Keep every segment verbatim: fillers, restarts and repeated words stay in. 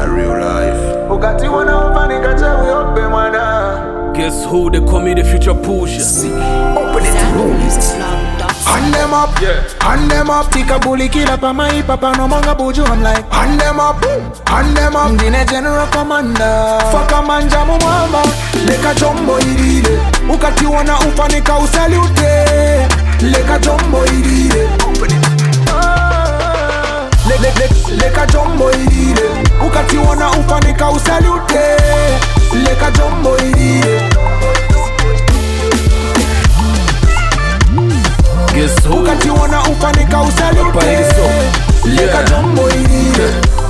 a real life. Ukati wana ufanika chawi ope mwana. Guess who? They call me the future pusher. Open it. Hand them up, yeah. Hand them up. Tika bully killer pa my papa no manga buju. I'm like, hand them up, hand them up. Ndine general commander. Fuck a manja mumamba. Leka jombo iride. Ukati wana ufanika usalute. Leka jombo iride. Open it. Le, le, le, leka jombo iride. Ukati wana ufanika usalute. Leka jombo iride. Guess who? Ukati wana ufanika usalute. Leka jombo iride.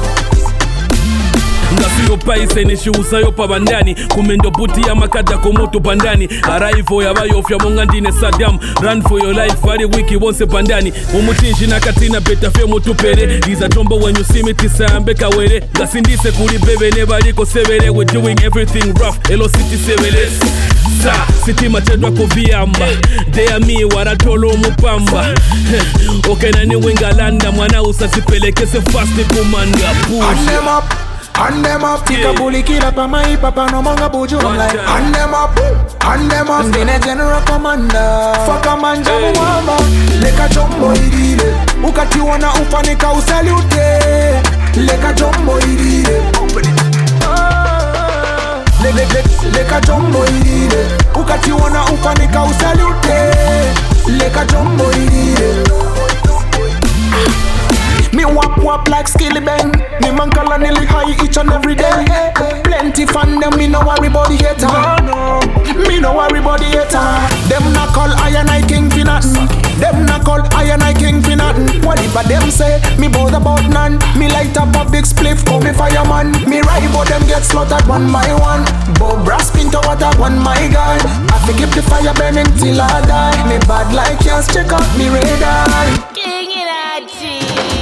Ngafiro paise nishiusa yopa bandani kumendo buti ya makada komoto bandani arrival ya bayofya monga ndine Saddam run for your life ari wiki wonse bandani umutinji na katina beta fe mutupere liza tombo when you see me tisambe kawere gasindise kuri bebe nebaliko severe we doing everything rough elo city severe sa city machedwa koviamba dea mi waratolo mupamba okay nani wengalanda mwana usasipelekese fast kumanda push. Hand them up, tika bully killer pa my papa no manga buju. I'm like, hand them up, hand them up. Ndine general commander. Fuck a manja mumamba. Leka jombo iride. Ukati wana ufanika usalute. Leka jombo iride. Open it. Le, le, le, leka jombo iride. Ukati wana ufanika usalute. Leka jombo iride. Me wap wap like Skilly Bang. Me man call nearly high each and every day. Plenty fan them, me no worry body hater. Me no worry body hater. Them not call I and I king for nothing. Them not call I and I king for nothing. What if a them say, me bother about none. Me light up a big spliff, call me fireman. Me rival them get slaughtered one by one. Bob brass pinto water one my guy. I fi keep the fire burning till I die. Me bad like yes, check out me radar. King in a G.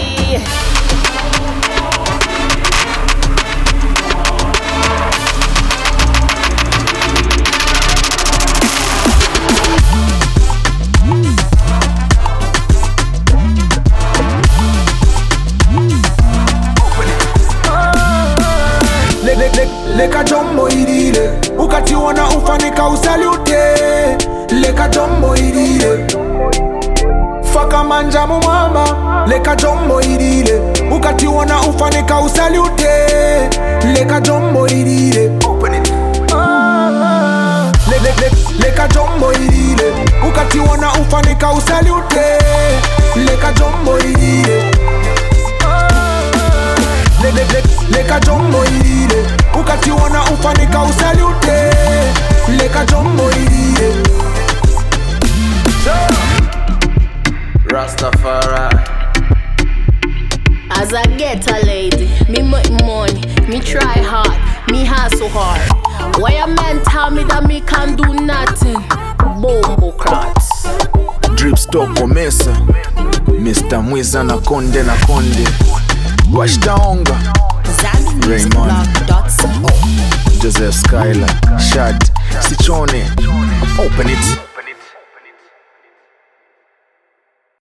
Leka jombo iride. Ukati wana ufanika usalute. Leka jombo iride. Fuck a manja mumamba. Leka jombo iride. Ukati wana ufanika usalute. Leka jombo iride. Open it. Le, le, le, leka jombo iride. Ukati wana ufanika usalute. Leka jombo iride. Le, le, le, leka jombo iride. Ukati wana ufanika usalute. Leka jombo iride. Rastafari. As I get a lady, me make money, me try hard, me hustle hard. Why a man tell me that me can't do nothing? Bombo crats. Drip stock komesa. Mister Mwiza na konde na konde. Washtaonga. Raymond. Joseph Skyler. Shad. Sichone. Open it.